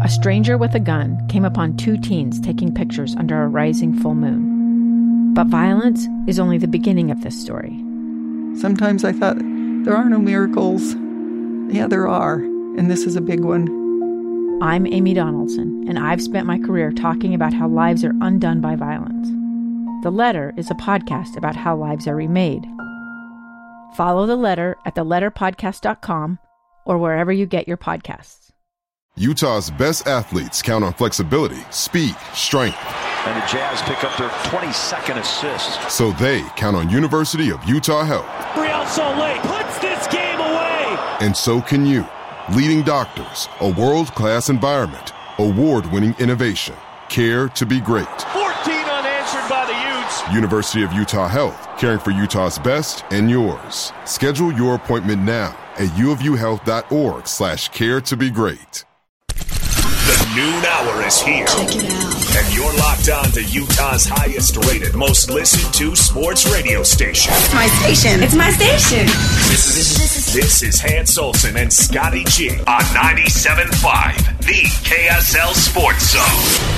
a stranger with a gun came upon 2 teens taking pictures under a rising full moon. But violence is only the beginning of this story. Sometimes I thought, there are no miracles. Yeah, there are, and this is a big one. I'm Amy Donaldson, and I've spent my career talking about how lives are undone by violence. The Letter is a podcast about how lives are remade. Follow The Letter at theletterpodcast.com or wherever you get your podcasts. Utah's best athletes count on flexibility, speed, strength. And the Jazz pick up their 22nd assist. So they count on University of Utah Health. Real Salt Lake puts this game away. And so can you. Leading doctors, a world-class environment, award-winning innovation, care to be great. 14 unanswered by the Utes. University of Utah Health, caring for Utah's best and yours. Schedule your appointment now at uofuhealth.org/care to be great. The noon hour is here. Check it out. And you're locked on to Utah's highest rated, most listened to sports radio station. It's my station. It's my station. This is Hans Olsen and Scotty G on 97.5, the KSL Sports Zone.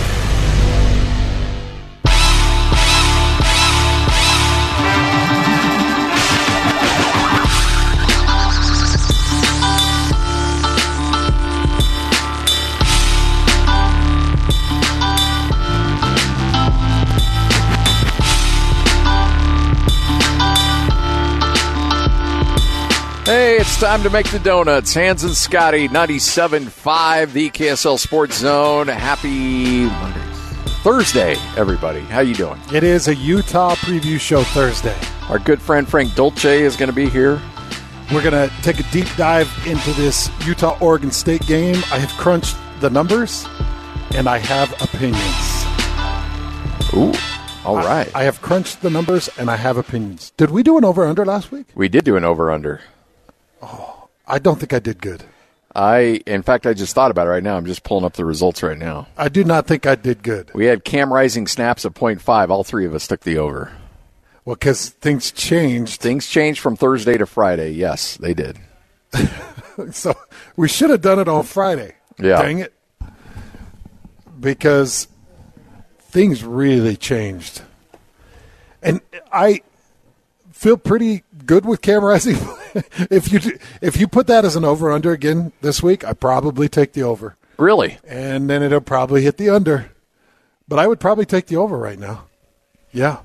Hey, it's time to make the donuts. Hans and Scotty, 97.5, the KSL Sports Zone. Happy Monday. Thursday, everybody. How you doing? It is a Utah preview show Thursday. Our good friend Frank Dolce is going to be here. We're going to take a deep dive into this Utah-Oregon State game. I have crunched the numbers, and I have opinions. Ooh, all right. I have crunched the numbers, and I have opinions. Did we do an over-under last week? We did do an over-under. Oh, I don't think I did good. In fact, I just thought about it right now. I'm just pulling up the results right now. I do not think I did good. We had Cam Rising snaps of 0.5. All three of us took the over. Well, because things changed. Things changed from Thursday to Friday. Yes, they did. So we should have done it on Friday. Yeah. Dang it. Because things really changed. And I feel pretty good with Cam Rising. If you put that as an over-under again this week, I probably take the over. Really? And then it'll probably hit the under. But I would probably take the over right now. Yeah.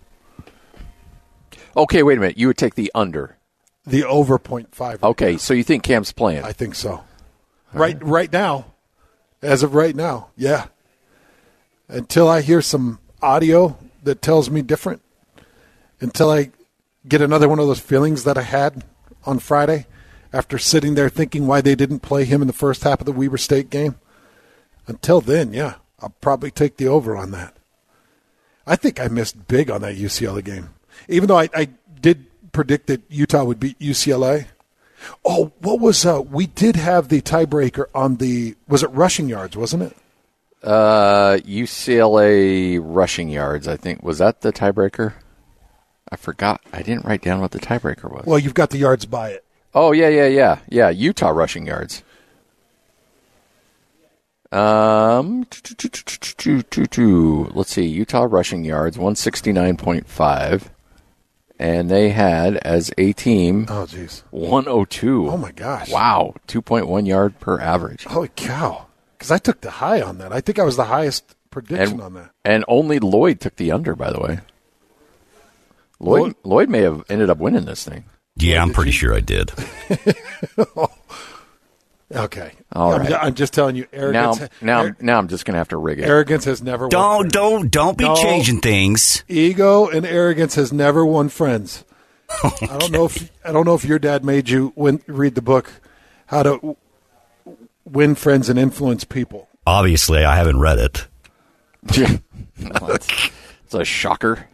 Okay, wait a minute. You would take the under. The over 0.5. Okay, so you think Cam's playing? I think so. Right now. As of right now, yeah. Until I hear some audio that tells me different. Until I get another one of those feelings that I had on Friday after sitting there thinking why they didn't play him in the first half of the Weber State game. Until then, yeah, I'll probably take the over on that. I think I missed big on that UCLA game. Even though I did predict that Utah would beat UCLA. Oh, what was we did have the tiebreaker on was it rushing yards, wasn't it? UCLA rushing yards, I think. Was that the tiebreaker? I forgot. I didn't write down what the tiebreaker was. Well, you've got the yards by it. Oh, yeah. Yeah, Utah rushing yards. Let's see. Utah rushing yards, 169.5. And they had, as a team, 102. Oh, my gosh. Wow. 2.1 yard per average. Holy cow. Because I took the high on that. I think I was the highest prediction on that. And only Lloyd took the under, by the way. Lloyd may have ended up winning this thing. Yeah, I'm pretty sure I did. Okay. All right. I'm just telling you, arrogance. Now I'm just going to have to rig it. Arrogance has never won. Don't be changing things. Ego and arrogance has never won friends. Okay. I don't know if your dad made you read the book, How to Win Friends and Influence People. Obviously, I haven't read it. It's a shocker.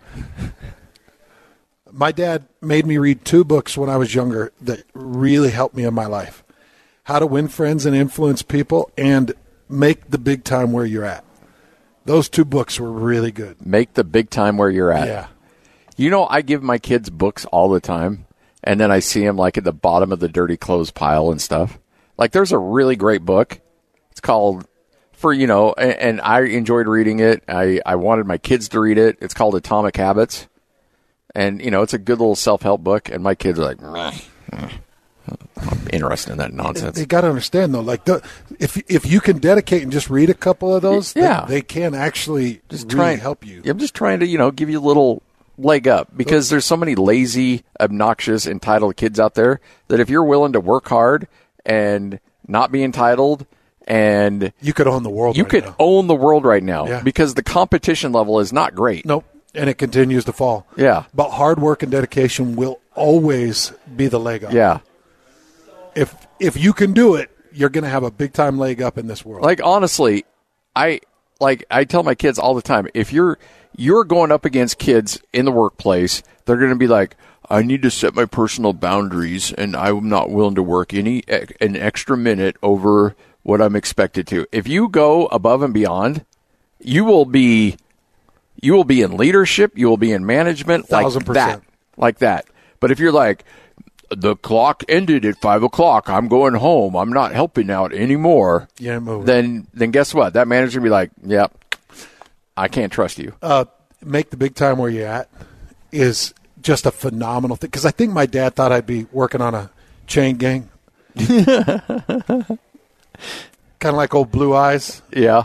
My dad made me read 2 books when I was younger that really helped me in my life. How to Win Friends and Influence People and Make the Big Time Where You're At. Those 2 books were really good. Make the Big Time Where You're At. Yeah. You know, I give my kids books all the time, and then I see them like at the bottom of the dirty clothes pile and stuff. Like there's a really great book. It's called for, and I enjoyed reading it. I wanted my kids to read it. It's called Atomic Habits. And, it's a good little self-help book. And my kids are like, I'm interested in that nonsense. You got to understand, though, like if you can dedicate and just read a couple of those, they can actually just really help you. I'm just trying to, give you a little leg up because there's so many lazy, obnoxious, entitled kids out there that if you're willing to work hard and not be entitled, and you could own the world. You could own the world right now because the competition level is not great. Nope. And it continues to fall. Yeah. But hard work and dedication will always be the leg up. Yeah. If you can do it, you're going to have a big time leg up in this world. Like, honestly, I tell my kids all the time, if you're going up against kids in the workplace, they're going to be like, I need to set my personal boundaries, and I'm not willing to work an extra minute over what I'm expected to. If you go above and beyond, you will be in leadership, you will be in management, 1,000%. Like that. But if you're like, the clock ended at 5:00, I'm going home, I'm not helping out anymore, then guess what? That manager will be like, yep, I can't trust you. Make the big time where you're at is just a phenomenal thing. Because I think my dad thought I'd be working on a chain gang. Kind of like old Blue Eyes. Yeah.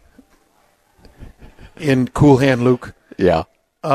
In Cool Hand Luke. Yeah.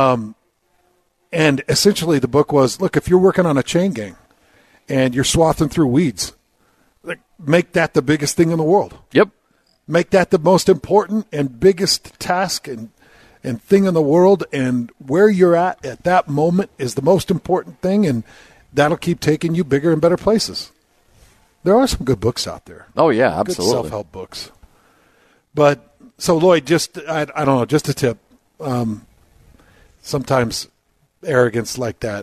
And essentially the book was, look, if you're working on a chain gang and you're swathing through weeds, make that the biggest thing in the world. Yep. Make that the most important and biggest task and thing in the world, and where you're at that moment is the most important thing, and that'll keep taking you bigger and better places. There are some good books out there. Oh, yeah, absolutely. Good self-help books. But, so Lloyd, I don't know, just a tip. Sometimes arrogance like that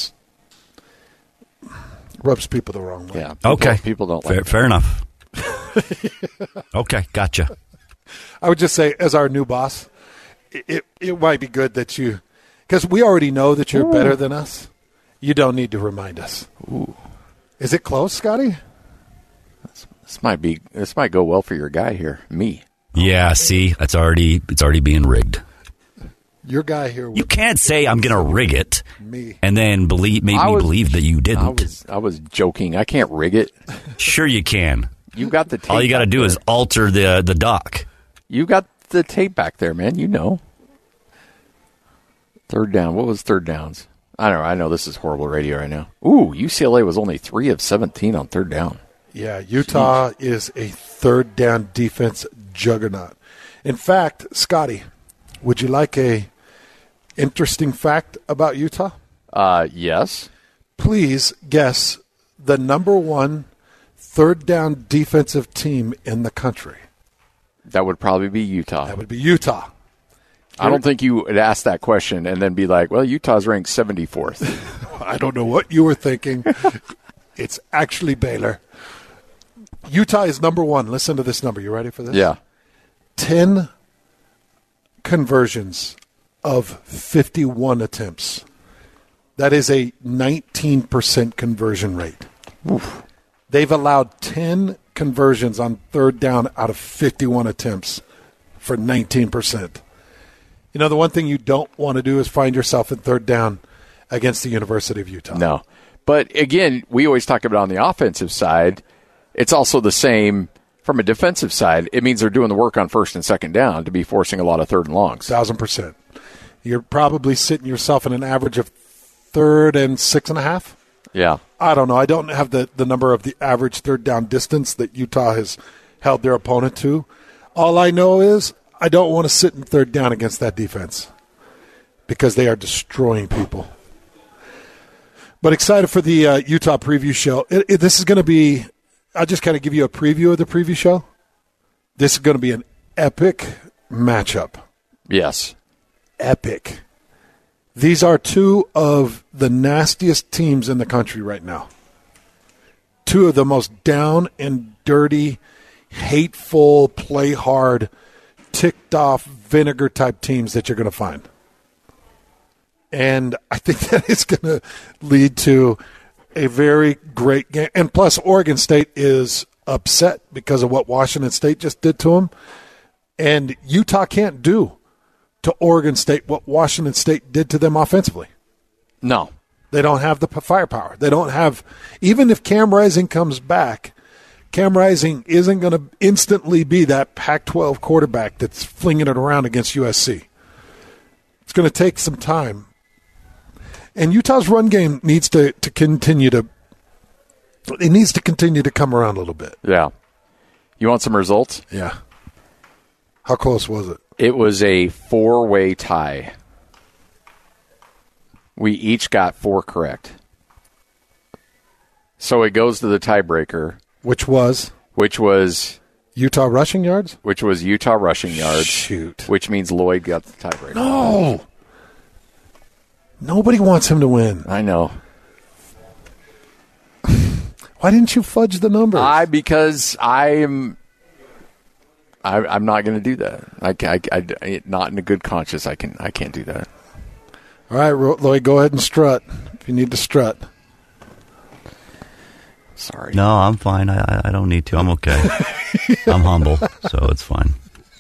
rubs people the wrong way. Yeah. People don't like it. Fair enough. Okay, gotcha. I would just say, as our new boss, it might be good that you, because we already know that you're better than us. You don't need to remind us. Ooh. Is it close, Scotty? This might go well for your guy here, me. Yeah, see, it's already being rigged. Your guy here. You can't say I'm going to rig it, me, and then believe that you didn't. I was joking. I can't rig it. Sure, you can. You got the tape. All you got to do is alter the dock. You got the tape back there, man. You know. Third down. What was third downs? I don't know. I know this is horrible radio right now. Ooh, UCLA was only 3 of 17 on third down. Yeah, Utah is a third down defense juggernaut. In fact, Scotty, would you like a interesting fact about Utah? Yes. Please guess the number 1 third down defensive team in the country. That would probably be Utah. That would be Utah. I don't think you would ask that question and then be like, well, Utah's ranked 74th. I don't know what you were thinking. It's actually Baylor. Utah is number 1. Listen to this number. You ready for this? Yeah. 10 conversions of 51 attempts. That is a 19% conversion rate. Oof. They've allowed 10 conversions on third down out of 51 attempts for 19%. You know, the one thing you don't want to do is find yourself in third down against the University of Utah. No. But, again, we always talk about on the offensive side, it's also the same from a defensive side. It means they're doing the work on first and second down to be forcing a lot of third and longs. 1,000%. You're probably sitting yourself in an average of third and 6.5. Yeah. I don't know. I don't have the number of the average third down distance that Utah has held their opponent to. All I know is I don't want to sit in third down against that defense because they are destroying people. But excited for the Utah preview show. This is going to be – I'll just kind of give you a preview of the preview show. This is going to be an epic matchup. Yes. Epic. These are 2 of the nastiest teams in the country right now. 2 of the most down and dirty, hateful, play hard, ticked off vinegar type teams that you're going to find. And I think that is going to lead to a very great game. And plus, Oregon State is upset because of what Washington State just did to them. And Utah can't do to Oregon State what Washington State did to them offensively. No. They don't have the firepower. They don't have – even if Cam Rising comes back, Cam Rising isn't going to instantly be that Pac-12 quarterback that's flinging it around against USC. It's going to take some time. And Utah's run game needs to continue to – it needs to continue to come around a little bit. Yeah. You want some results? Yeah. How close was it? It was a 4-way tie. We each got 4 correct. So it goes to the tiebreaker. Which was? Utah rushing yards? Which was Utah rushing yards. Shoot. Which means Lloyd got the tiebreaker. No. Nobody wants him to win. I know. Why didn't you fudge the numbers? Because I'm not going to do that. I not in a good conscience. I can't do that. All right, Lloyd, go ahead and strut if you need to strut. Sorry. No, I'm fine. I don't need to. I'm okay. I'm humble, so it's fine.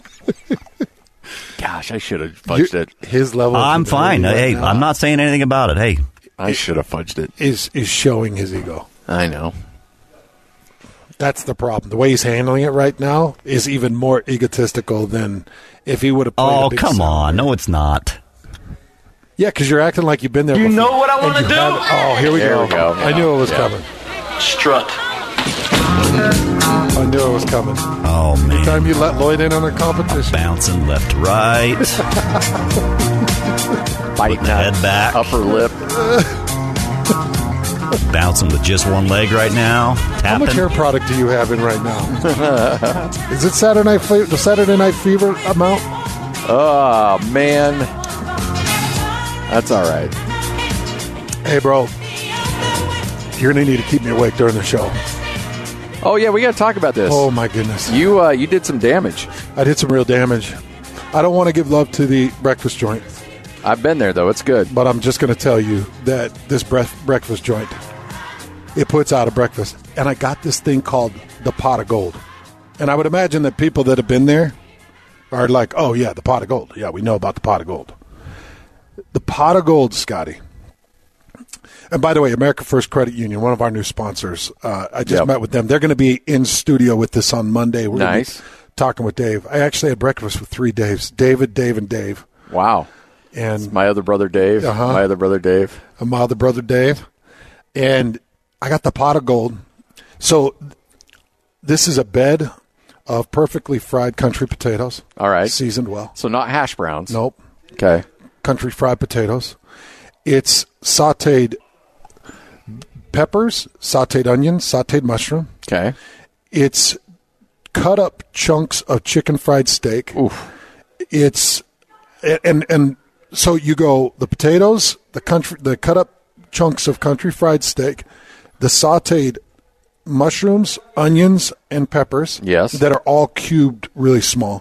Gosh, I should have fudged it. His level. I'm fine. Hey, I'm not saying anything about it. Hey, I should have fudged it. Is showing his ego. I know. That's the problem. The way he's handling it right now is even more egotistical than if he would have played a big come salary. on. No, it's not. Yeah, because you're acting like you've been there before. You know what I want to do? Oh, here we go. I knew it was coming. Strut. I knew it was coming. Oh, man. Every time you let Lloyd in on a competition. Bouncing left to right. Biting the head back. Upper lip. Bouncing with just one leg right now. Tapping. How much hair product do you have in right now? Is it the Saturday Night Fever amount? Oh, man. That's all right. Hey, bro. You're going to need to keep me awake during the show. Oh, yeah, we got to talk about this. Oh, my goodness. You did some damage. I did some real damage. I don't want to give love to the breakfast joint. I've been there, though. It's good. But I'm just going to tell you that this breakfast joint, it puts out a breakfast. And I got this thing called the Pot of Gold. And I would imagine that people that have been there are like, oh, yeah, the Pot of Gold. Yeah, we know about the Pot of Gold. The Pot of Gold, Scotty. And by the way, America First Credit Union, one of our new sponsors, I just met with them. They're going to be in studio with us on Monday. We're going to be talking with Dave. I actually had breakfast with 3 Daves, David, Dave, and Dave. Wow. And it's my other brother, Dave. My other brother, Dave. And my other brother, Dave. And I got the Pot of Gold. So this is a bed of perfectly fried country potatoes. All right. Seasoned well. So not hash browns. Nope. Okay. Country fried potatoes. It's sautéed peppers, sautéed onions, sautéed mushroom. Okay. It's cut up chunks of chicken fried steak. Oof. It's and so you go the potatoes, the cut up chunks of country fried steak, the sautéed mushrooms, onions, and peppers. Yes. That are all cubed really small.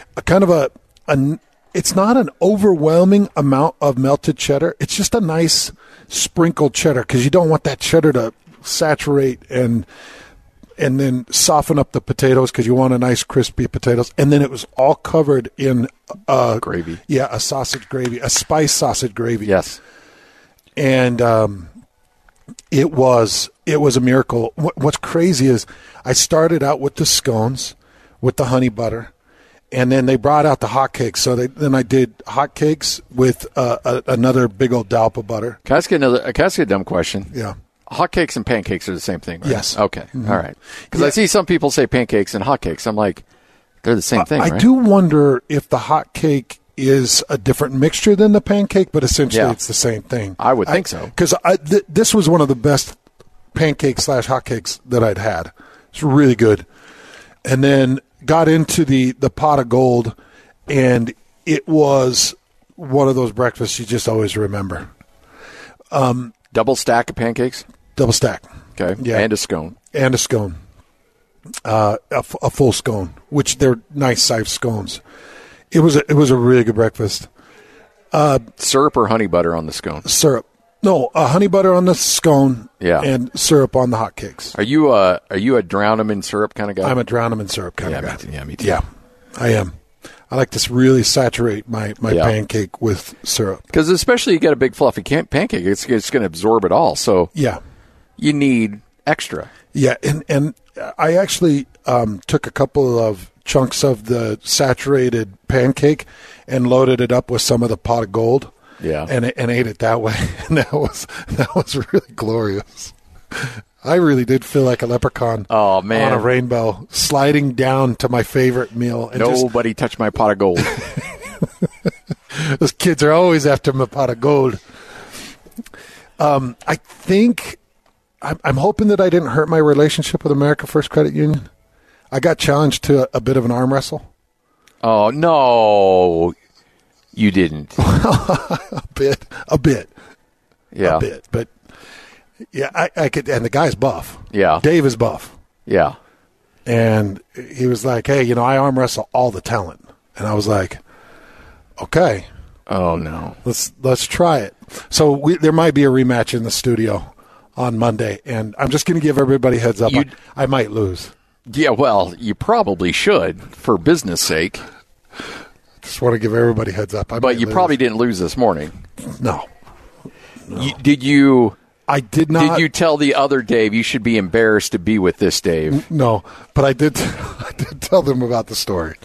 It's not an overwhelming amount of melted cheddar. It's just a nice sprinkled cheddar because you don't want that cheddar to saturate and then soften up the potatoes because you want a nice crispy potatoes. And then it was all covered in gravy. Yeah, a sausage gravy, a spice sausage gravy. Yes. And it was a miracle. What's crazy is I started out with the scones with the honey butter. And then they brought out the hotcakes. So then I did hotcakes with another big old dollop of butter. Can I ask you a dumb question? Yeah. Hotcakes and pancakes are the same thing, right? Yes. Okay. Mm-hmm. All right. Because I see some people say pancakes and hotcakes. I'm like, they're the same thing, right? I do wonder if the hotcake is a different mixture than the pancake, but essentially it's the same thing. I would think so. Because this was one of the best pancakes/hotcakes that I'd had. It's really good. And then got into the Pot of Gold, and it was one of those breakfasts you just always remember. Double stack of pancakes? Double stack. Okay. Yeah. And a scone. And a scone. A full scone, which they're nice sized scones. It was a really good breakfast. Syrup or honey butter on the scone? Syrup. No, honey butter on the scone Yeah. and syrup on the hotcakes. Are you a drown 'em in syrup kind of guy? I'm a drown 'em in syrup kind of guy. Me too. Yeah, I am. I like to really saturate my pancake with syrup. Because especially you get a big fluffy pancake, it's going to absorb it all. So Yeah. you need extra. Yeah, and I actually took a couple of chunks of the saturated pancake and loaded it up with some of the pot of gold. Yeah. And ate it that way. And that was really glorious. I really did feel like a leprechaun on a rainbow sliding down to my favorite meal. And Nobody touched my pot of gold. those kids are always after my pot of gold. I think I'm hoping that I didn't hurt my relationship with America First Credit Union. I got challenged to a bit of an arm wrestle. Oh, no, you didn't. a bit. Yeah. A bit. But, yeah, I could. And the guy's buff. Yeah. Dave is buff. Yeah. And he was like, hey, I arm wrestle all the talent. And I was like, okay. Oh, no. Let's try it. So there might be a rematch in the studio on Monday. And I'm just going to give everybody a heads up. I might lose. Yeah, well, you probably should for business sake. Just want to give everybody a heads up. But you probably didn't lose this morning. No. Did you? I did not. Did you tell the other Dave you should be embarrassed to be with this Dave? No, but I did tell them about the story.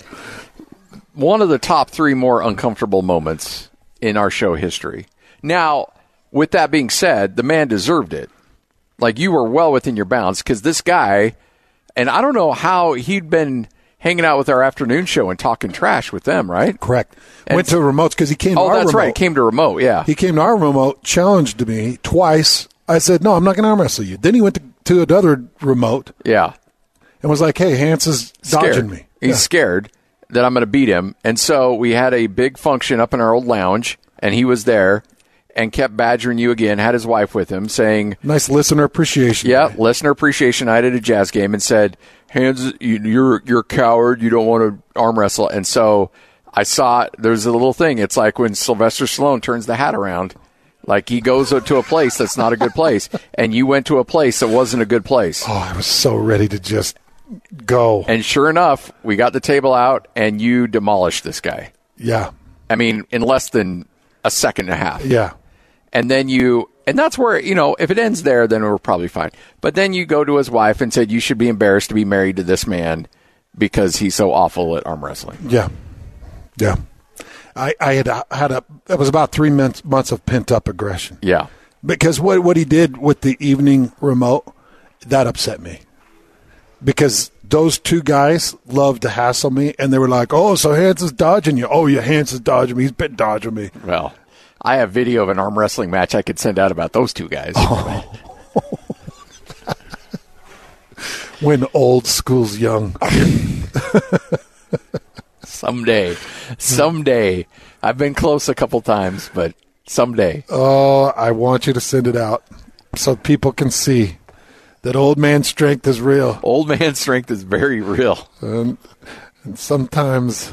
One of the top 3 more uncomfortable moments in our show history. Now, with that being said, the man deserved it. Like, you were well within your bounds because this guy, and I don't know how he'd been hanging out with our afternoon show and talking trash with them, right? Correct. Went to remotes because he came to our remote. Oh, that's right. Came to remote, yeah. He came to our remote, challenged me twice. I said, no, I'm not going to arm wrestle you. Then he went to another remote. Yeah. And was like, hey, Hans is dodging me. He's scared that I'm going to beat him. And so we had a big function up in our old lounge, and he was there and kept badgering you again, had his wife with him, saying... Nice listener appreciation. Yeah, listener appreciation night at a jazz game, and said, Hans, you're a coward. You don't want to arm wrestle. And so I saw there's a little thing. It's like when Sylvester Stallone turns the hat around. Like he goes to a place that's not a good place. And you went to a place that wasn't a good place. Oh, I was so ready to just go. And sure enough, we got the table out, and you demolished this guy. Yeah. I mean, in less than a second and a half. Yeah. And then and that's where, if it ends there, then we're probably fine. But then you go to his wife and said, you should be embarrassed to be married to this man because he's so awful at arm wrestling. Yeah. Yeah. I had it was about 3 months of pent up aggression. Yeah. Because what he did with the evening remote, that upset me. Because those 2 guys loved to hassle me, and they were like, oh, so Hans is dodging you. Oh, yeah, Hans is dodging me. He's been dodging me. Well, I have video of an arm wrestling match I could send out about those 2 guys. Oh. When old school's young. Someday. I've been close a couple times, but someday. Oh, I want you to send it out so people can see that old man strength is real. Old man strength is very real. And sometimes...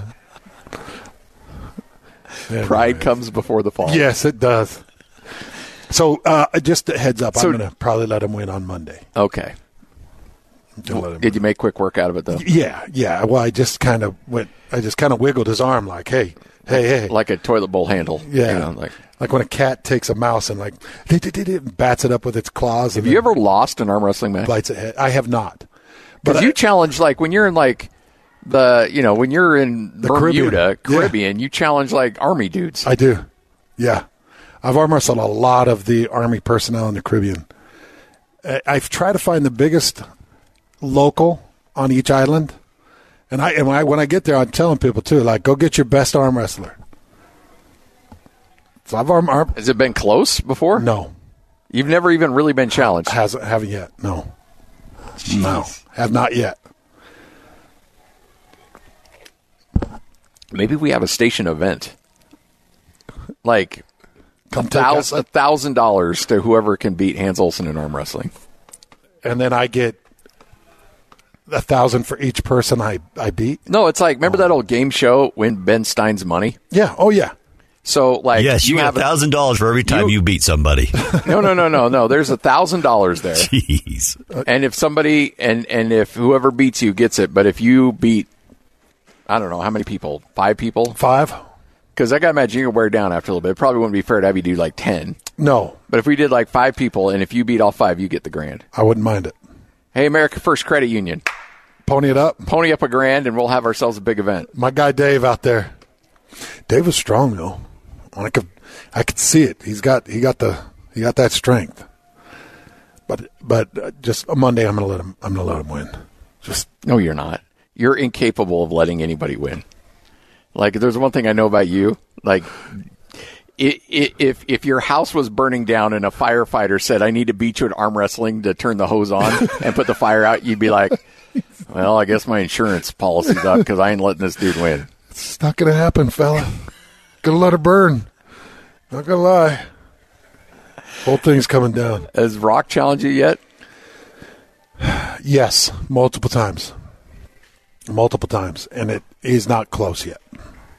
Pride comes before the fall. Yes, it does. So, just a heads up, I'm going to probably let him win on Monday. Okay. Did you make quick work out of it, though? Yeah. Well, I just kind of wiggled his arm like, hey. Like a toilet bowl handle. Yeah. Like when a cat takes a mouse and bats it up with its claws. Have you ever lost an arm wrestling match? Bites it head. I have not. Because you challenge, when you're in, when you're in the Bermuda, Caribbean, you challenge, Army dudes. I do. Yeah. I've arm wrestled a lot of the Army personnel in the Caribbean. I've tried to find the biggest local on each island. And when I get there, I'm telling people, too, go get your best arm wrestler. So I've arm. Has it been close before? No. You've never even really been challenged? Haven't yet, no. Jeez. No, have not yet. Maybe we have a station event. Come $1,000 to whoever can beat Hans Olsen in arm wrestling. And then I get $1,000 for each person I beat? No, it's remember that old game show, Win Ben Stein's Money? Yeah. Oh, yeah. So, like, yes, you have $1,000 for every time you beat somebody. No. There's $1,000 there. Jeez. And if somebody and if whoever beats you gets it, but if you beat, I don't know how many people, 5 people, 5. Because I got to imagine you're gonna wear down after a little bit. It probably wouldn't be fair to have you do like 10. No, but if we did like 5 people, and if you beat all 5, you get the grand. I wouldn't mind it. Hey, America First Credit Union, pony it up. Pony up $1,000, and we'll have ourselves a big event. My guy Dave out there. Dave was strong though. I could see it. He got that strength. But just a Monday, I'm gonna let him win. No, you're not. You're incapable of letting anybody win. Like, there's one thing I know about you. Like, if your house was burning down and a firefighter said, "I need to beat you at arm wrestling to turn the hose on and put the fire out," you'd be like, "Well, I guess my insurance policy's up because I ain't letting this dude win." It's not gonna happen, fella. Gonna let her burn. Not gonna lie. Whole thing's coming down. Has Rock challenged you yet? Yes, multiple times, and he's not close yet.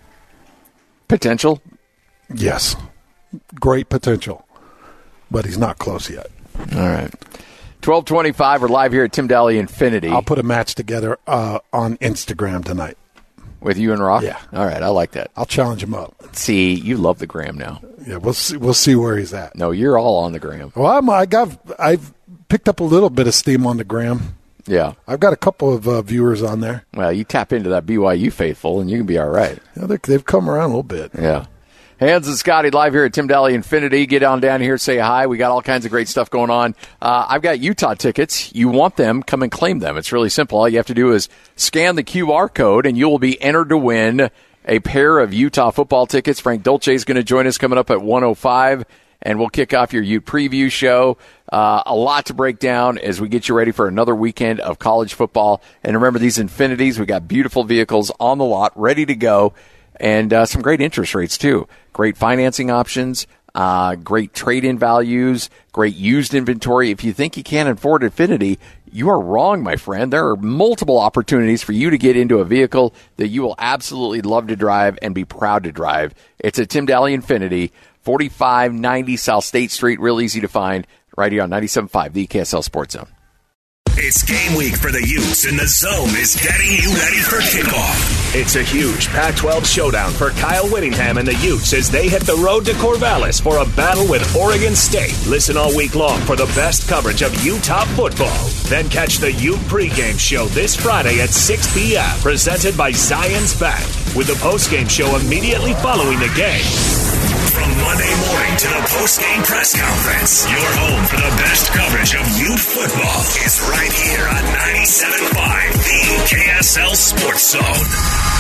Potential? Yes, great potential, but he's not close yet. All right. 12:25. We're live here at Tim Dahle Infinity. I'll put a match together on Instagram tonight. With you and Rock? Yeah. All right, I like that. I'll challenge him up. See, you love the gram now. Yeah, we'll see where he's at. No, you're all on the gram. Well, I've picked up a little bit of steam on the gram. Yeah. I've got a couple of viewers on there. Well, you tap into that BYU faithful, and you can be all right. Yeah, they've come around a little bit. Yeah. Hans and Scotty live here at Tim Dahle Infinity. Get on down here, say hi. We got all kinds of great stuff going on. I've got Utah tickets. You want them, come and claim them. It's really simple. All you have to do is scan the QR code, and you will be entered to win a pair of Utah football tickets. Frank Dolce is going to join us coming up at 1:05, and we'll kick off your Ute preview show. A lot to break down as we get you ready for another weekend of college football. And remember, these Infinities, we got beautiful vehicles on the lot, ready to go. And some great interest rates, too. Great financing options, great trade-in values, great used inventory. If you think you can't afford Infinity, you are wrong, my friend. There are multiple opportunities for you to get into a vehicle that you will absolutely love to drive and be proud to drive. It's a Tim Dahle Infinity, 4590 South State Street. Real easy to find right here on 97.5, the KSL Sports Zone. It's game week for the Utes, and the Zone is getting you ready for kickoff. It's a huge Pac-12 showdown for Kyle Whittingham and the Utes as they hit the road to Corvallis for a battle with Oregon State. Listen all week long for the best coverage of Utah football. Then catch the Ute pregame show this Friday at 6 p.m., presented by Zions Bank, with the postgame show immediately following the game. From Monday morning to the post-game press conference, your home for the best coverage of Ute football is right here on 97.5, the KSL Sports Zone.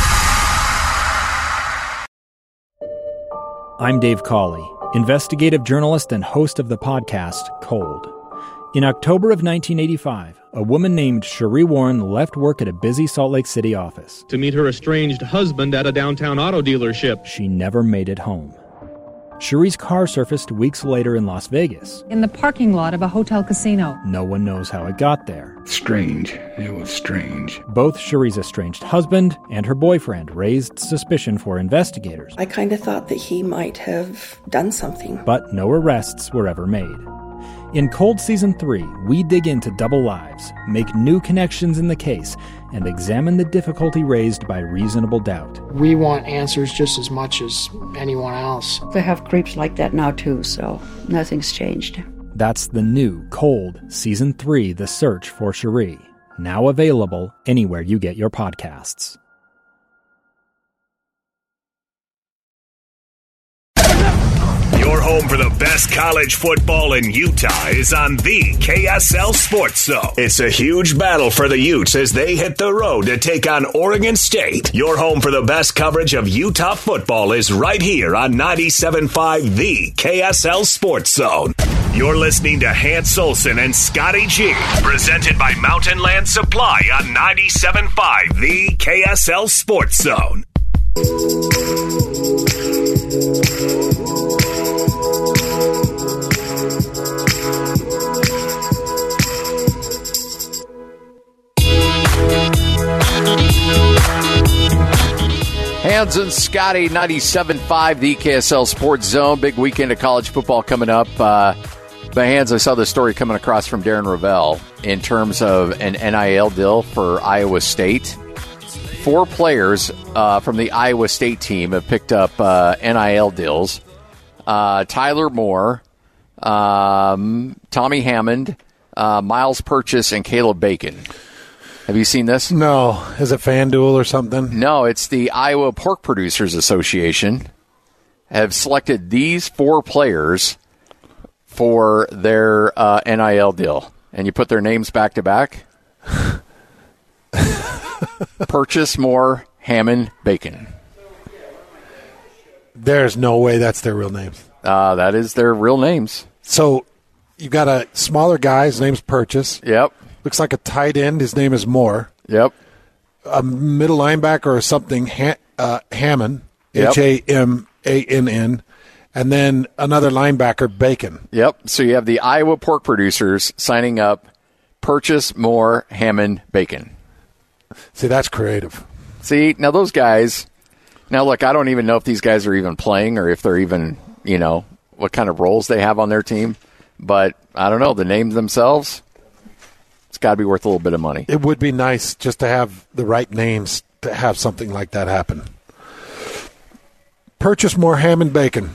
I'm Dave Cawley, investigative journalist and host of the podcast Cold. In October of 1985, a woman named Cherie Warren left work at a busy Salt Lake City office to meet her estranged husband at a downtown auto dealership. She never made it home. Cherie's car surfaced weeks later in Las Vegas. In the parking lot of a hotel casino. No one knows how it got there. Strange. It was strange. Both Cherie's estranged husband and her boyfriend raised suspicion for investigators. I kind of thought that he might have done something. But no arrests were ever made. In Cold Season 3, we dig into double lives, make new connections in the case, and examine the difficulty raised by reasonable doubt. We want answers just as much as anyone else. They have creeps like that now too, so nothing's changed. That's the new Cold Season 3, The Search for Cherie, now available anywhere you get your podcasts. Your home for the best college football in Utah is on the KSL Sports Zone. It's a huge battle for the Utes as they hit the road to take on Oregon State. Your home for the best coverage of Utah football is right here on 97.5, the KSL Sports Zone. You're listening to Hans Olsen and Scotty G, presented by Mountain Land Supply on 97.5, the KSL Sports Zone. Hans and Scotty, 97.5, the KSL Sports Zone. Big weekend of college football coming up. But Hans, I saw this story coming across from Darren Ravel in terms of an NIL deal for Iowa State. 4 players from the Iowa State team have picked up NIL deals. Tyler Moore, Tommy Hammond, Miles Purchase, and Caleb Bacon. Have you seen this? No. Is it FanDuel or something? No, it's the Iowa Pork Producers Association have selected these 4 players for their NIL deal. And you put their names back to back. Purchase, Moore, Hammond, Bacon. There's no way that's their real names. That is their real names. So you got a smaller guy. His name's Purchase. Yep. Looks like a tight end. His name is Moore. Yep. A middle linebacker or something, Hammond, Yep. Hamann, and then another linebacker, Bacon. Yep. So you have the Iowa Pork Producers signing up Purchase, Moore, Hammond, Bacon. See, that's creative. See, now those guys, now look, I don't even know if these guys are even playing or if they're even, what kind of roles they have on their team. But I don't know, the names themselves, it's got to be worth a little bit of money. It would be nice just to have the right names to have something like that happen. Purchase, Moore, Hammond, Bacon.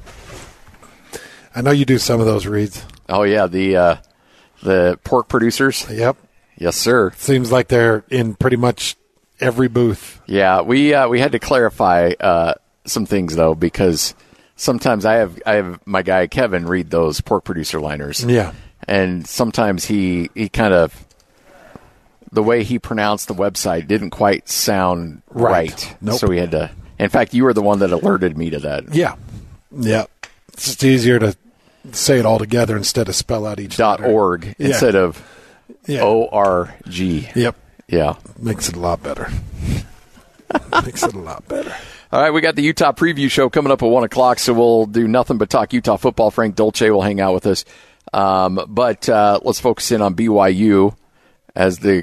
I know you do some of those reads. Oh, yeah, the pork producers. Yep. Yes, sir. Seems like they're in pretty much every booth. Yeah, we had to clarify some things, though, because sometimes I have my guy Kevin read those pork producer liners. Yeah. And sometimes he kind of, the way he pronounced the website didn't quite sound right. Nope. So we had to, in fact, you were the one that alerted me to that. Yeah. Yeah. It's just easier to say it all together instead of spell out each letter. .org instead of O-R-G. Yep. Yeah. Makes it a lot better. Makes it a lot better. All right, we got the Utah preview show coming up at 1 o'clock, so we'll do nothing but talk Utah football. Frank Dolce will hang out with us. But let's focus in on BYU as the...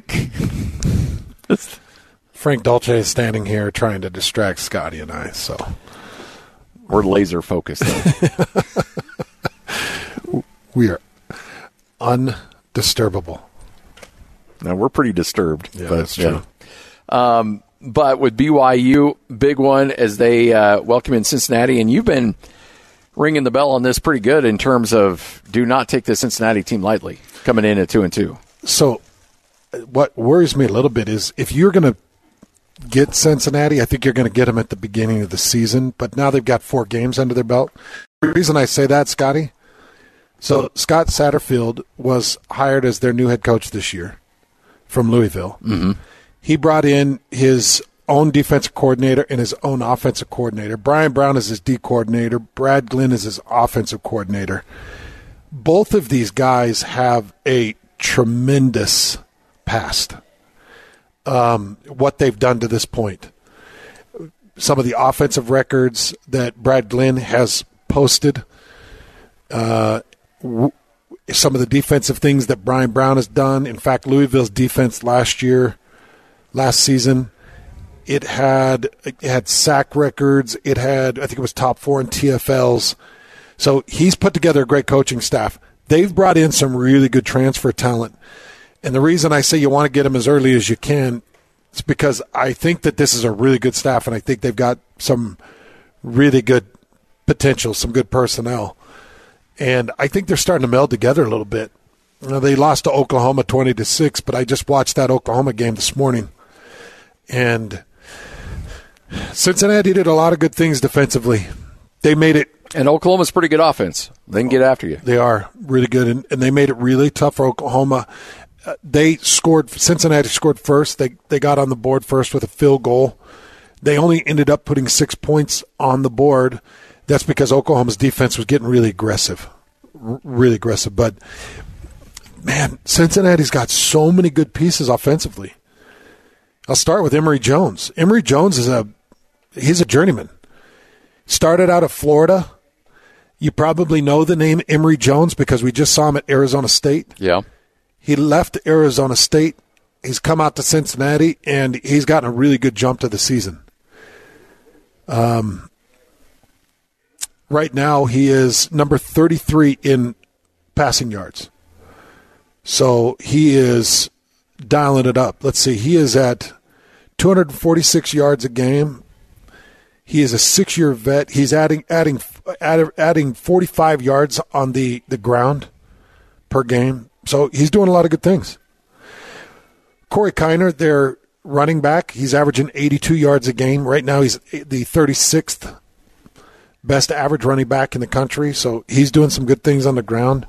Frank Dolce is standing here trying to distract Scotty and I, so... We're laser focused. We are undisturbable. Now, we're pretty disturbed. Yeah, but, that's true. But with BYU, big one as they welcome in Cincinnati, and you've been ringing the bell on this pretty good in terms of do not take the Cincinnati team lightly, coming in at 2-2. So what worries me a little bit is if you're going to get Cincinnati, I think you're going to get them at the beginning of the season, but now they've got 4 games under their belt. The reason I say that, Scotty, so Scott Satterfield was hired as their new head coach this year from Louisville. Mm-hmm. He brought in his own defensive coordinator and his own offensive coordinator. Brian Brown is his D coordinator. Brad Glenn is his offensive coordinator. Both of these guys have a tremendous past. What they've done to this point. Some of the offensive records that Brad Glenn has posted. Some of the defensive things that Brian Brown has done. In fact, Louisville's defense last season, it had sack records. It had, I think it was top 4 in TFLs. So he's put together a great coaching staff. They've brought in some really good transfer talent. And the reason I say you want to get them as early as you can is because I think that this is a really good staff, and I think they've got some really good potential, some good personnel. And I think they're starting to meld together a little bit. You know, they lost to Oklahoma 20-6, but I just watched that Oklahoma game this morning. And Cincinnati did a lot of good things defensively. They made it. And Oklahoma's pretty good offense. They can get after you. They are really good, and they made it really tough for Oklahoma. Cincinnati scored first. They got on the board first with a field goal. They only ended up putting 6 points on the board. That's because Oklahoma's defense was getting really aggressive. But, man, Cincinnati's got so many good pieces offensively. I'll start with Emory Jones. Emory Jones he's a journeyman. Started out of Florida. You probably know the name Emory Jones because we just saw him at Arizona State. Yeah. He left Arizona State. He's come out to Cincinnati, and he's gotten a really good jump to the season. Right now, he is number 33 in passing yards. So he is dialing it up. Let's see. He is at 246 yards a game. He is a 6-year vet. He's adding 45 yards on the ground per game. So he's doing a lot of good things. Corey Kiner, their running back, he's averaging 82 yards a game. Right now he's the 36th best average running back in the country. So he's doing some good things on the ground.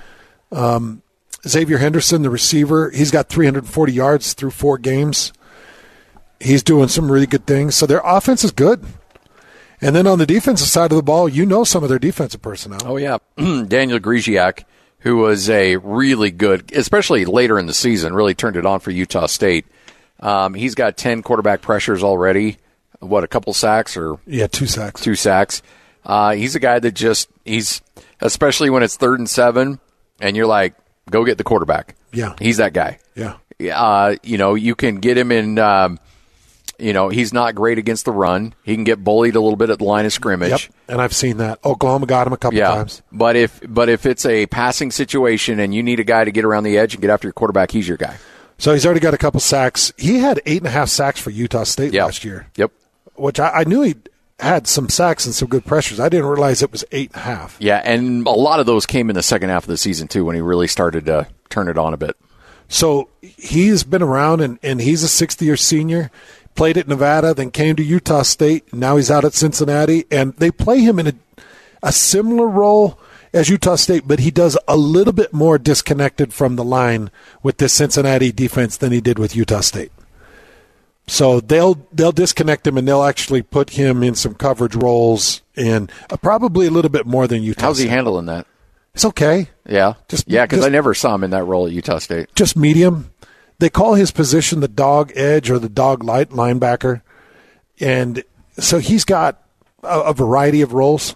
Xavier Henderson, the receiver, he's got 340 yards through 4 games. He's doing some really good things. So their offense is good. And then on the defensive side of the ball, you know some of their defensive personnel. Oh, yeah. Daniel Grigiak, who was a really good, especially later in the season, really turned it on for Utah State. He's got 10 quarterback pressures already. A couple sacks? Yeah, 2 sacks. 2 sacks. He's a guy that he's especially when it's 3rd and 7, and you're like, go get the quarterback. Yeah. He's that guy. Yeah. You can get him in, he's not great against the run. He can get bullied a little bit at the line of scrimmage. Yep, and I've seen that. Oklahoma got him a couple times. But if it's a passing situation and you need a guy to get around the edge and get after your quarterback, he's your guy. So he's already got a couple sacks. He had 8.5 sacks for Utah State last year. Yep. Which I knew he had some sacks and some good pressures. I didn't realize it was 8.5. Yeah, and a lot of those came in the second half of the season, too, when he really started to turn it on a bit. So he's been around, and he's a 6th-year senior. Played at Nevada, then came to Utah State. Now he's out at Cincinnati, and they play him in a similar role as Utah State, but he does a little bit more disconnected from the line with this Cincinnati defense than he did with Utah State. So they'll disconnect him, and they'll actually put him in some coverage roles, and probably a little bit more than Utah State. How's he handling that? It's okay. Yeah, because I never saw him in that role at Utah State. Just medium. They call his position the dog edge or the dog light linebacker. And so he's got a variety of roles.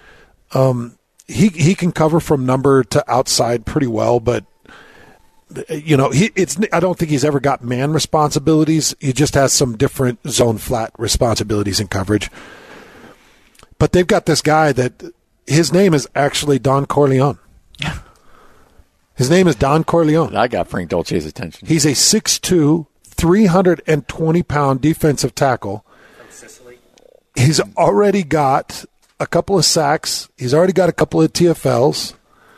He can cover from number to outside pretty well, but I don't think he's ever got man responsibilities. He just has some different zone flat responsibilities in coverage. But they've got this guy that his name is actually Don Corleone. His name is Don Corleone. I got Frank Dolce's attention. He's a 6'2", 320-pound defensive tackle. From Sicily. He's already got a couple of sacks. He's already got a couple of TFLs.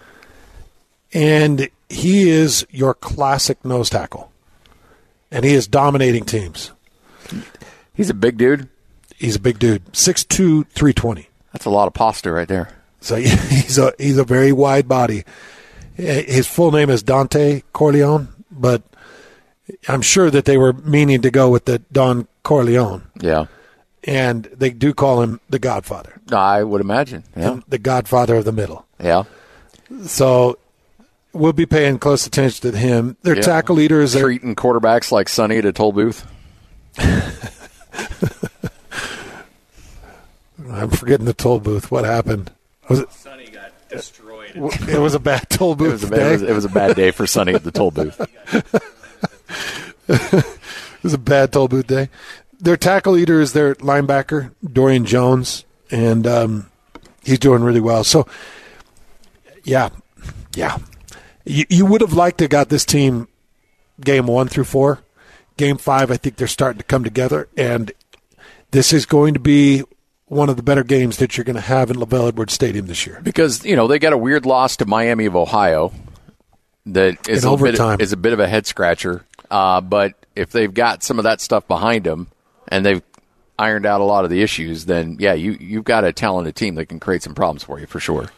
And he is your classic nose tackle. And he is dominating teams. He's a big dude. He's a big dude. 6'2", 320. That's a lot of pasta right there. So he's a very wide body. His full name is Dante Corleone, but I'm sure that they were meaning to go with the Don Corleone. Yeah. And they do call him the Godfather. I would imagine. Yeah. The Godfather of the Middle. Yeah. So we'll be paying close attention to him. Their tackle leaders are treating quarterbacks like Sonny at a toll booth. I'm forgetting the toll booth. What happened? Was it? Sonny got destroyed. It was a bad toll booth day. It was a bad day for Sonny at the toll booth. It was a bad toll booth day. Their tackle leader is their linebacker, Dorian Jones, and he's doing really well. So, yeah. You would have liked to have got this team game 1 through 4. Game 5, I think they're starting to come together, and this is going to be one of the better games that you're going to have in LaVell Edwards Stadium this year. Because, they got a weird loss to Miami of Ohio that is a bit of a head-scratcher. But if they've got some of that stuff behind them and they've ironed out a lot of the issues, then, yeah, you've got a talented team that can create some problems for you for sure.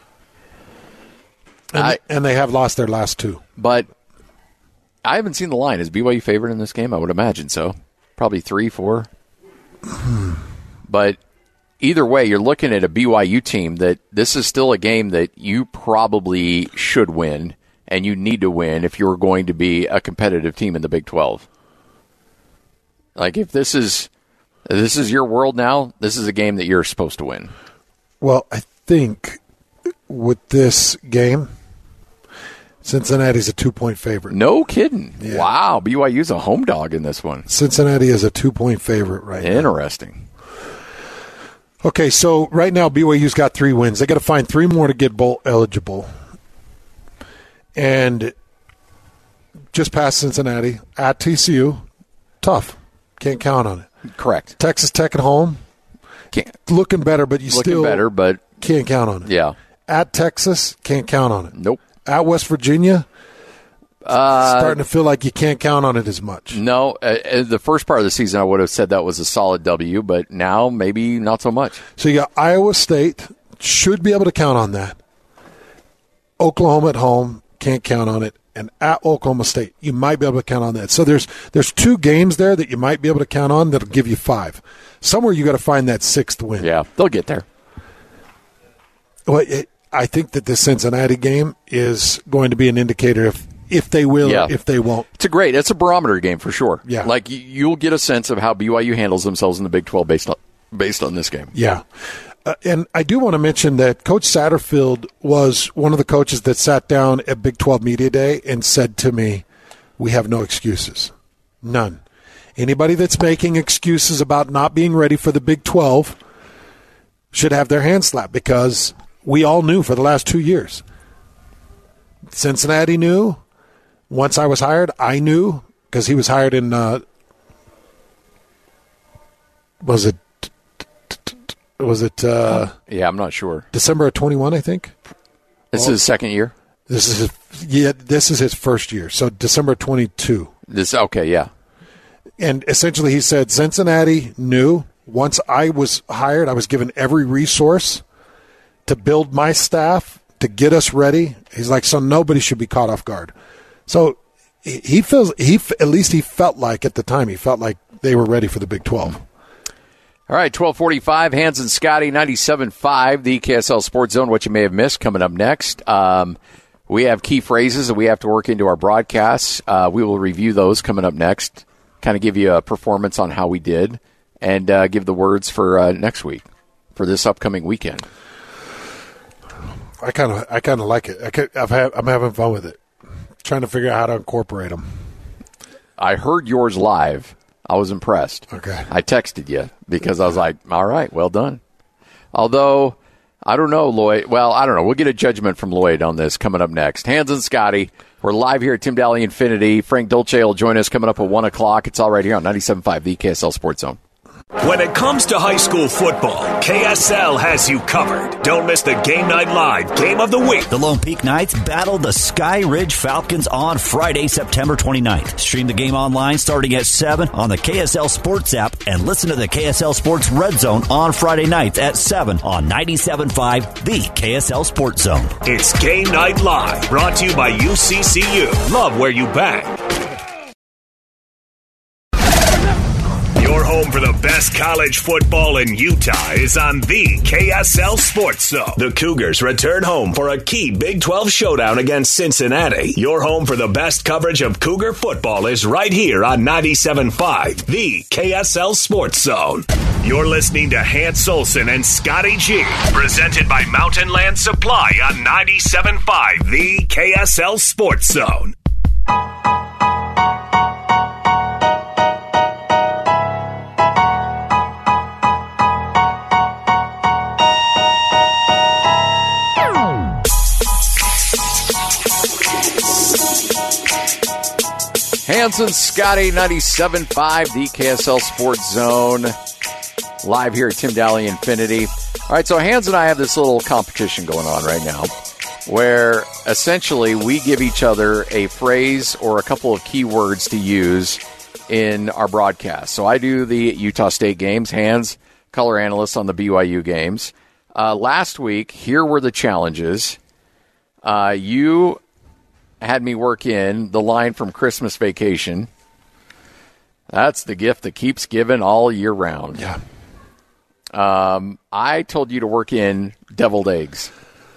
And they have lost their last 2. But I haven't seen the line. Is BYU favored in this game? I would imagine so. Probably 3, 4. But either way, you're looking at a BYU team that this is still a game that you probably should win, and you need to win if you're going to be a competitive team in the Big 12. Like, if this is your world now, this is a game that you're supposed to win. Well, I think with this game, Cincinnati's a 2-point favorite. No kidding. Yeah. Wow, BYU's a home dog in this one. Cincinnati is a 2-point favorite right now. Interesting. Okay, so right now BYU's got 3 wins. They got to find 3 more to get bowl eligible. And just past Cincinnati, at TCU, tough. Can't count on it. Correct. Texas Tech at home, looking better, but you still better, but can't count on it. Yeah. At Texas, can't count on it. Nope. At West Virginia, starting to feel like you can't count on it as much. No, the first part of the season I would have said that was a solid W, but now maybe not so much. So you got Iowa State, should be able to count on that. Oklahoma at home, can't count on it. And at Oklahoma State, you might be able to count on that. So there's 2 games there that you might be able to count on that'll give you 5. Somewhere you got to find that 6th win. Yeah, they'll get there. Well, I think that this Cincinnati game is going to be an indicator if they will or if they won't. It's a barometer game for sure. Yeah. Like you'll get a sense of how BYU handles themselves in the Big 12 based on this game. Yeah. And I do want to mention that Coach Satterfield was one of the coaches that sat down at Big 12 Media Day and said to me, we have no excuses. None. Anybody that's making excuses about not being ready for the Big 12 should have their hands slapped, because we all knew for the last 2 years. Cincinnati knew. Once I was hired, I knew, because he was hired in, yeah, I'm not sure. December of 21, I think. This is his second year? This is his first year. So December 22. Okay, yeah. And essentially he said Cincinnati knew. Once I was hired, I was given every resource to build my staff, to get us ready. He's like, so nobody should be caught off guard. So he at least he felt like at the time, he felt like they were ready for the Big 12. All right, 12:45, Hans and Scotty, 97.5, the KSL Sports Zone. What you may have missed coming up next. We have key phrases that we have to work into our broadcasts. We will review those coming up next, kind of give you a performance on how we did, and give the words for next week, for this upcoming weekend. I kind of like it. I'm having fun with it, trying to figure out how to incorporate them. I heard yours live. I was impressed. Okay. I texted you because I was like, all right, well done. Although, I don't know, Lloyd. Well, I don't know. We'll get a judgment from Lloyd on this coming up next. Hans and Scotty, we're live here at Tim Daly Infinity. Frank Dolce will join us coming up at 1 o'clock. It's all right here on 97.5, the KSL Sports Zone. When it comes to high school football, KSL has you covered. Don't miss the Game Night Live Game of the Week. The Lone Peak Knights battle the Sky Ridge Falcons on Friday, September 29th. Stream the game online starting at 7 on the KSL Sports app, and listen to the KSL Sports Red Zone on Friday nights at 7 on 97.5, the KSL Sports Zone. It's Game Night Live, brought to you by UCCU. Love where you bang. Your home for the best college football in Utah is on the KSL Sports Zone. The Cougars return home for a key Big 12 showdown against Cincinnati. Your home for the best coverage of Cougar football is right here on 97.5, the KSL Sports Zone. You're listening to Hans Olsen and Scotty G, presented by Mountain Land Supply on 97.5, the KSL Sports Zone. Hans and Scotty, 97.5, the KSL Sports Zone, live here at Tim Daly Infinity. All right, so Hans and I have this little competition going on right now where essentially we give each other a phrase or a couple of keywords to use in our broadcast. So I do the Utah State games, Hans, color analyst on the BYU games. Last week, here were the challenges. You had me work in the line from Christmas Vacation. That's the gift that keeps giving all year round. Yeah. I told you to work in deviled eggs.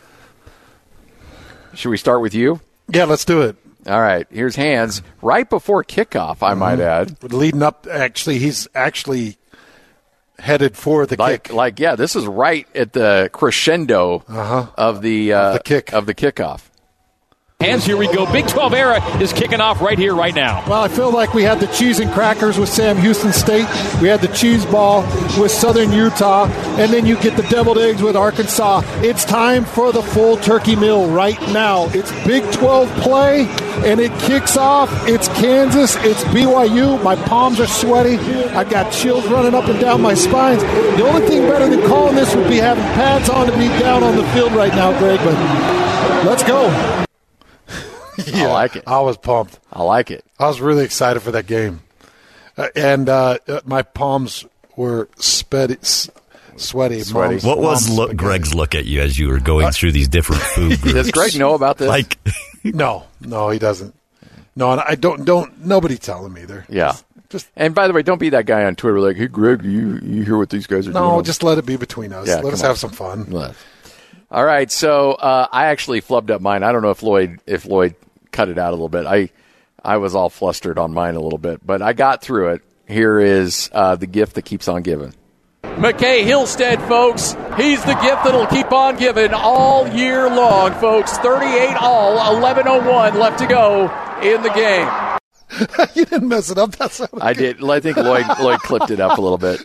Should we start with you? Yeah, let's do it. All right. Here's Hans. Right before kickoff, I might add. Leading up, he's actually headed for the kick. This is right at the crescendo of the kick. Of the kickoff. Hands, here we go. Big 12 era is kicking off right here, right now. Well, I feel like we had the cheese and crackers with Sam Houston State. We had the cheese ball with Southern Utah. And then you get the deviled eggs with Arkansas. It's time for the full turkey meal right now. It's Big 12 play, and it kicks off. It's Kansas. It's BYU. My palms are sweaty. I got chills running up and down my spines. The only thing better than calling this would be having pads on to be down on the field right now, Greg. But let's go. Yeah, I like it. I was pumped. I like it. I was really excited for that game. And my palms were sweaty. What was Greg's look at you as you were going through these different food groups? Does Greg know about this? No, he doesn't. No, and I don't. Nobody tell him either. Yeah. And by the way, don't be that guy on Twitter like, hey, Greg, you hear what these guys are doing? No, just let it be between us. Yeah, let us have some fun. All right, so I actually flubbed up mine. I don't know if Lloyd cut it out a little bit. I was all flustered on mine a little bit, but I got through it. Here is the gift that keeps on giving. McKay Hillstead, folks. He's the gift that'll keep on giving all year long, folks. 38 all, 11:01 left to go in the game. You didn't mess it up. That's I did. I think Lloyd clipped it up a little bit.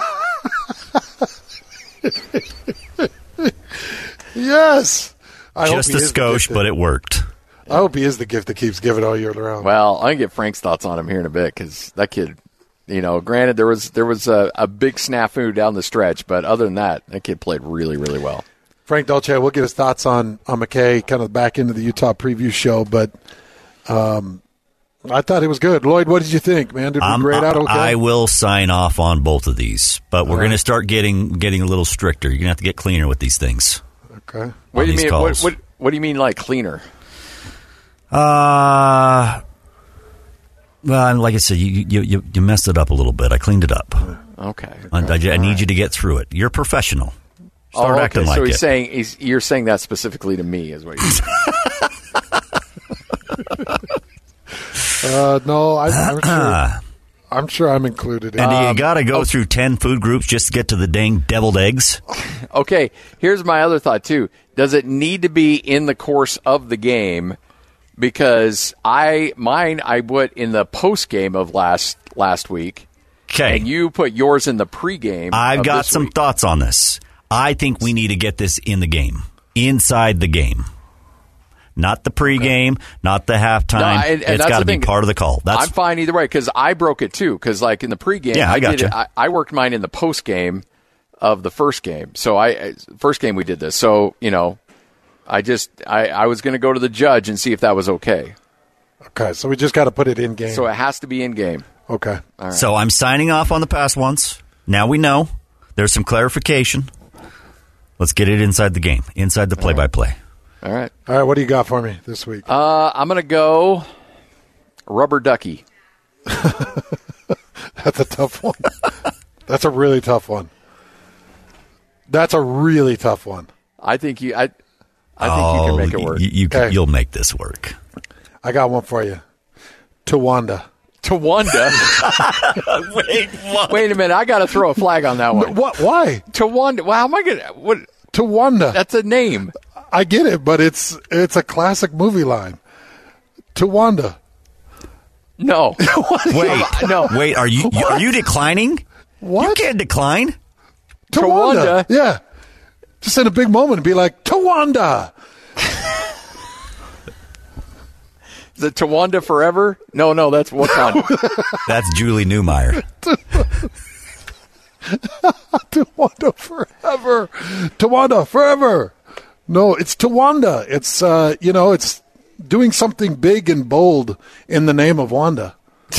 Yes. Just a skosh, but it worked. I hope he is the gift that keeps giving all year round. Well, I'm going to get Frank's thoughts on him here in a bit because that kid, granted there was a big snafu down the stretch, but other than that kid played really, really well. Frank Dolce, we'll get his thoughts on McKay kind of back into the Utah preview show, but I thought it was good. Lloyd, what did you think, man? Did we grade out okay? I will sign off on both of these, but we're going to start getting a little stricter. You're going to have to get cleaner with these things. Okay. What do you mean? What do you mean, like cleaner? Well, like I said, you messed it up a little bit. I cleaned it up. Okay. I need you to get through it. You're a professional. Start acting like it. So you're saying that specifically to me, is what you're saying. No, I'm sure I'm included. And you got to go through 10 food groups just to get to the dang deviled eggs? Okay, here's my other thought, too. Does it need to be in the course of the game? Because I put in the post game of last week. Okay. And you put yours in the pregame. I've got some thoughts on this. I think we need to get this in the game, inside the game. Not the pregame, not the halftime. It's got to be part of the call. I'm fine either way because I broke it too. Because like in the pregame, I worked mine in the postgame of the first game. So first game we did this. So I was going to go to the judge and see if that was okay. Okay, so we just got to put it in game. So it has to be in game. Okay. All right. So I'm signing off on the past ones. Now we know. There's some clarification. Let's get it inside the game, inside the play-by-play. All right. All right, what do you got for me this week? I'm going to go rubber ducky. That's a tough one. That's a really tough one. That's a really tough one. I think you can make it work. You'll make this work. I got one for you. Tawanda. Tawanda? Wait a minute. I got to throw a flag on that one. What? Why? Tawanda. Well, how am I going to... What? Tawanda. That's a name. I get it, but it's a classic movie line. Tawanda. No. Wait. No. Wait, are you declining? What? You can't decline. Tawanda. Yeah. Just in a big moment be like, Tawanda. Is it Tawanda Forever? No, that's Wakanda. That's Julie Newmar. Tawanda Forever. Tawanda Forever. No, it's Tawanda. It's it's doing something big and bold in the name of Wanda.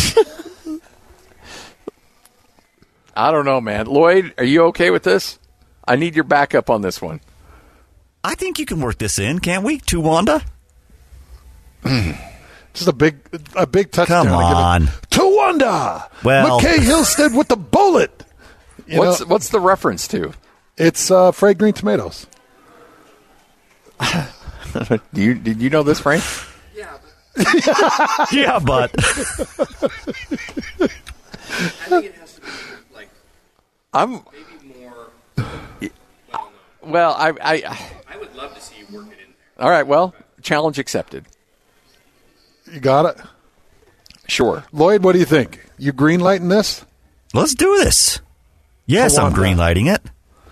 I don't know, man. Lloyd, are you okay with this? I need your backup on this one. I think you can work this in, can't we? Tawanda? Just a big touchdown. Come on. Tawanda! Well, McKay Hillstead with the bullet. What's the reference to? It's fried green tomatoes. Did you know this, Frank? Yeah. Yeah, but I think it has to be like maybe more. Well, I would love to see you work it in there. All right. Well, challenge accepted. You got it? Sure. Lloyd, what do you think? You green-lighting this? Let's do this. Yes, I'm green-lighting it.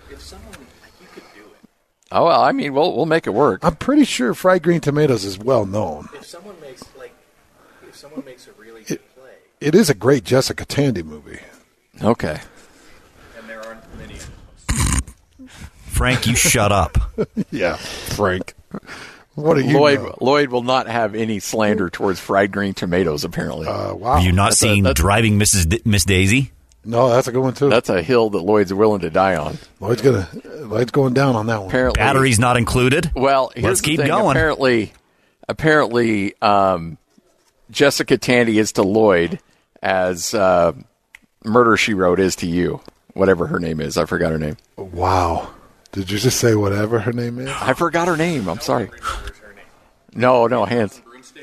Oh, well, I mean, we'll make it work. I'm pretty sure fried green tomatoes is well known. If someone makes a really good play. It is a great Jessica Tandy movie. Okay. And there aren't many. Frank, you shut up. Yeah, Frank. What are you? Lloyd will not have any slander towards fried green tomatoes, apparently. Wow. Have you not seen Driving Miss Daisy? No, that's a good one, too. That's a hill that Lloyd's willing to die on. Lloyd's going down on that one. Apparently, batteries not included. Well, here's let's the keep thing. going. Apparently, Jessica Tandy is to Lloyd as Murder, She Wrote is to you. Whatever her name is. I forgot her name. Wow. Did you just say whatever her name is? I forgot her name. I'm sorry. No, Hans.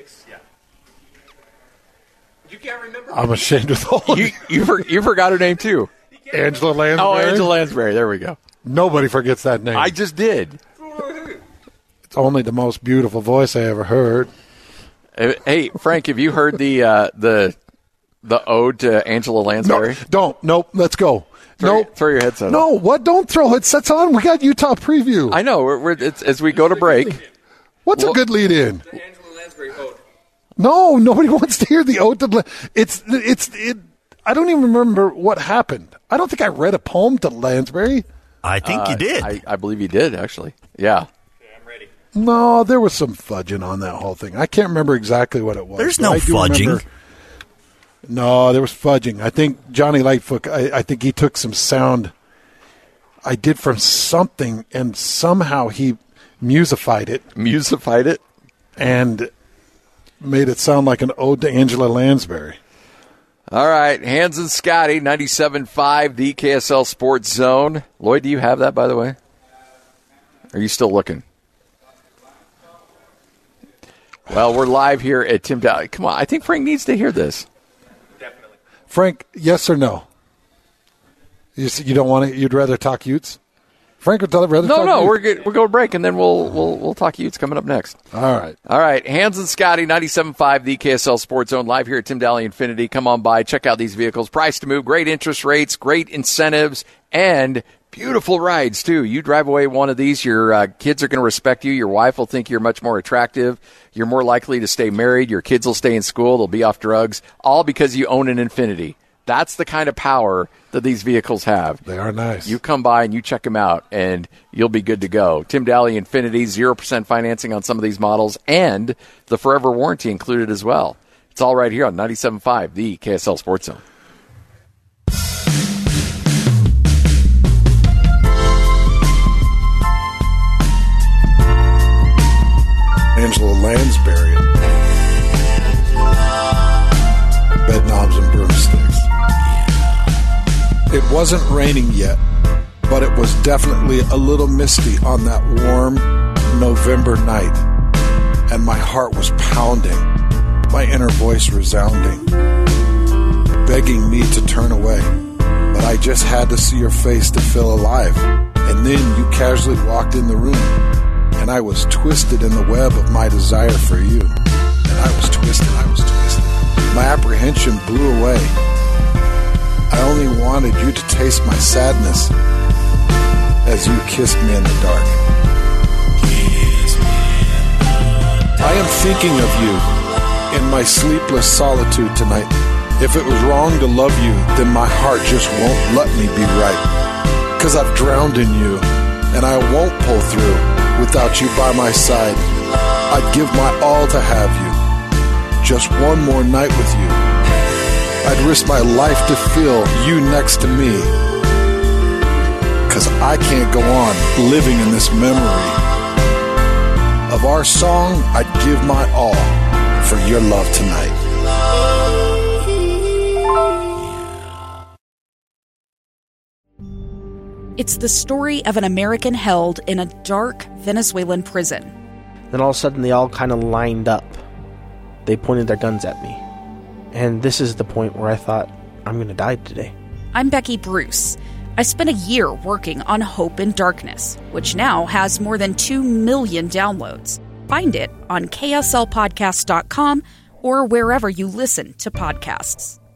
You can't remember. I'm ashamed of all of you forgot her name, too. Angela Lansbury? Oh, Angela Lansbury. There we go. Nobody forgets that name. I just did. It's only the most beautiful voice I ever heard. Hey, Frank, have you heard the ode to Angela Lansbury? Nope. Let's go. Throw your headset on. No, what? Don't throw headsets on. We got Utah preview. I know. It's as we go to break. What's a good lead in? The Angela Lansbury ode. No, nobody wants to hear the ode to. It's. I don't even remember what happened. I don't think I read a poem to Lansbury. I think you did. I believe you did, actually. Yeah. I'm ready. No, there was some fudging on that whole thing. I can't remember exactly what it was. There's no fudging. No, there was fudging. I think Johnny Lightfoot, I think he took some sound I did from something, and somehow he musified it. Musified it? And made it sound like an ode to Angela Lansbury. All right, Hans and Scotty, 97.5, the KSL Sports Zone. Lloyd, do you have that, by the way? Are you still looking? Well, we're live here at Tim Daly. Come on, I think Frank needs to hear this. Definitely. Frank, yes or no? You don't want to? You'd rather talk Utes? Frank would rather talk Utes? No, we're good. We'll go to break, and then we'll talk Utes coming up next. All right. Hans and Scotty, 97.5, the KSL Sports Zone, live here at Tim Daly Infinity. Come on by, check out these vehicles. Price to move, great interest rates, great incentives, and beautiful rides, too. You drive away one of these, your kids are going to respect you. Your wife will think you're much more attractive. You're more likely to stay married. Your kids will stay in school. They'll be off drugs, all because you own an Infiniti. That's the kind of power that these vehicles have. They are nice. You come by and you check them out, and you'll be good to go. Tim Daly Infinity, 0% financing on some of these models, and the forever warranty included as well. It's all right here on 97.5, the KSL Sports Zone. Angela Lansbury. Bed knobs and broomsticks. It wasn't raining yet, but it was definitely a little misty on that warm November night, and my heart was pounding, my inner voice resounding, begging me to turn away. But I just had to see your face to feel alive, and then you casually walked in the room, and I was twisted in the web of my desire for you. And I was twisted. My apprehension blew away. I only wanted you to taste my sadness as you kissed me in the dark. I am thinking of you in my sleepless solitude tonight. If it was wrong to love you, then my heart just won't let me be right. 'Cause I've drowned in you, and I won't pull through without you by my side. I'd give my all to have you. Just one more night with you. I'd risk my life to feel you next to me. 'Cause I can't go on living in this memory of our song. I'd give my all for your love tonight. It's the story of an American held in a dark Venezuelan prison. Then all of a sudden they all kind of lined up. They pointed their guns at me. And this is the point where I thought, I'm going to die today. I'm Becky Bruce. I spent a year working on Hope in Darkness, which now has more than 2 million downloads. Find it on kslpodcast.com or wherever you listen to podcasts.